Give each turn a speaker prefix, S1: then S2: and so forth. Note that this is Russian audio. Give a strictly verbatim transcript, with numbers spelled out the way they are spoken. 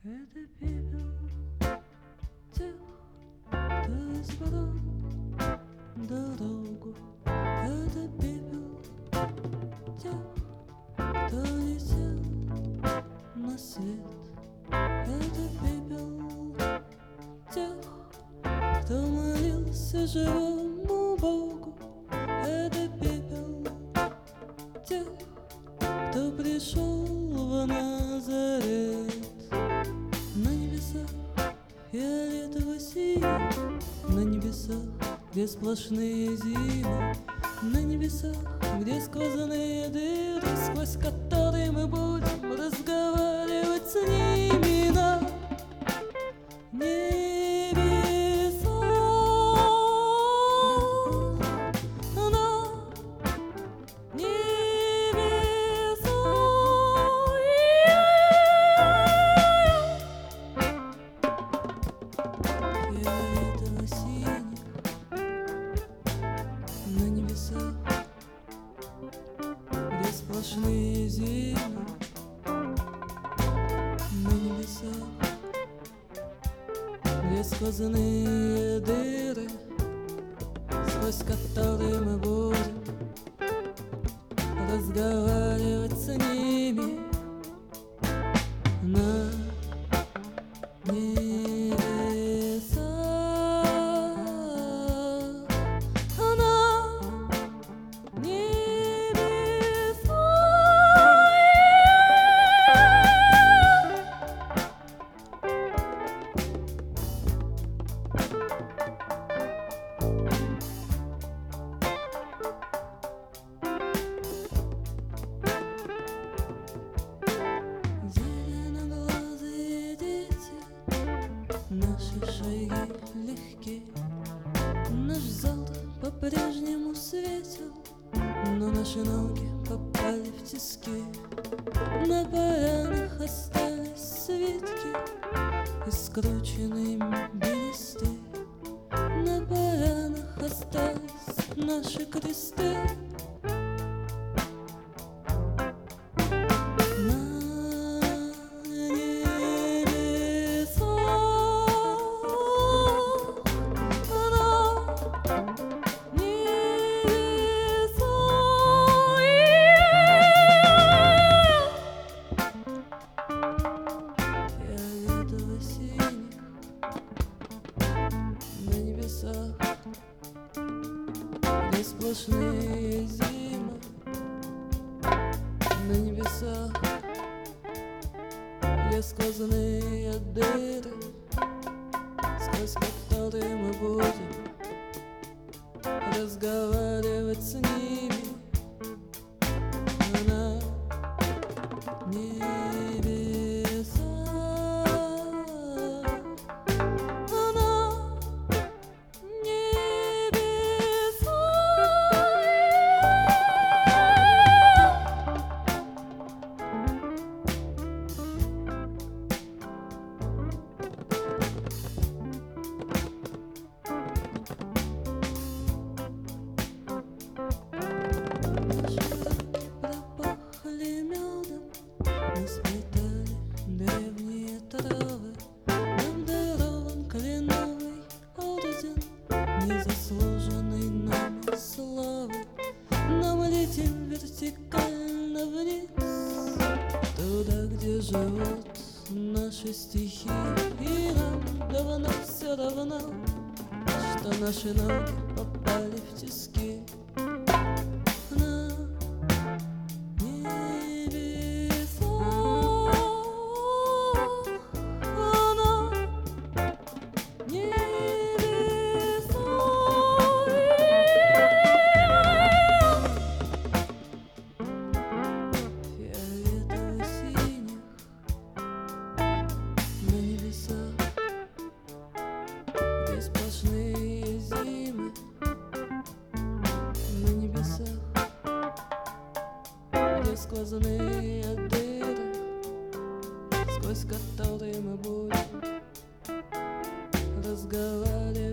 S1: Это пепел тех, кто избрал дорогу. Это пепел тех, кто летел на свет. Это пепел тех, кто молился живому Богу. Это пепел тех, кто пришел в Назарет. На небесах фиолетово сияет, на небесах, где сплошные зимы, на небесах, где сквозные дыры, сквозь которые мы будем разговаривать с ними на небесах, на небесах. Фиолетово-синих на небесах, где сплошные зимы, на небесах, где сквозные дыры, сквозь которые мы будем разговаривать с ними на небесах, на небесах. Зеленоглазые дети, наши шаги легки, наш завтра по-прежнему светел, но наши ноги попали в тиски. На полянах остались свитки и скрученные бересты. На полянах остались наши кресты. На небесах, где сплошные зимы, на небесах, где сквозные дыры, сквозь которые мы будем разговаривать с ними на небесах. Пропахли медом, мы сплетали древние травы. Нам дарован кленовый орден, незаслуженный нами славы. Но мы летим вертикально вниз, туда, где живут наши стихи. И нам давно все равно, что наши ноги попали в тиски. Сплошные зимы, на небесах, где сквозные дыры, сквозь которые мы будем разговаривать.